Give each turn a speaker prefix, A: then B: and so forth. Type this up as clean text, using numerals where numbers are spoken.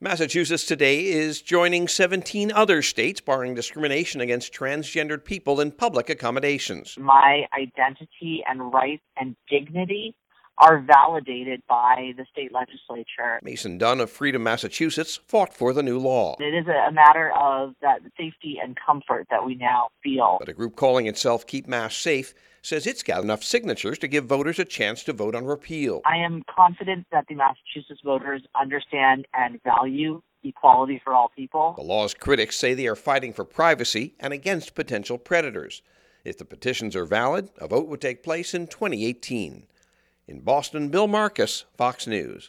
A: Massachusetts today is joining 17 other states barring discrimination against transgendered people in public accommodations.
B: My identity and rights and dignity are validated by the state legislature.
A: Mason Dunn of Freedom, Massachusetts, fought for the new law.
B: It is a matter of that safety and comfort that we now feel.
A: But a group calling itself Keep Mass Safe says it's got enough signatures to give voters a chance to vote on repeal.
B: I am confident that the Massachusetts voters understand and value equality for all people.
A: The law's critics say they are fighting for privacy and against potential predators. If the petitions are valid, a vote would take place in 2018. In Boston, Bill Marcus, Fox News.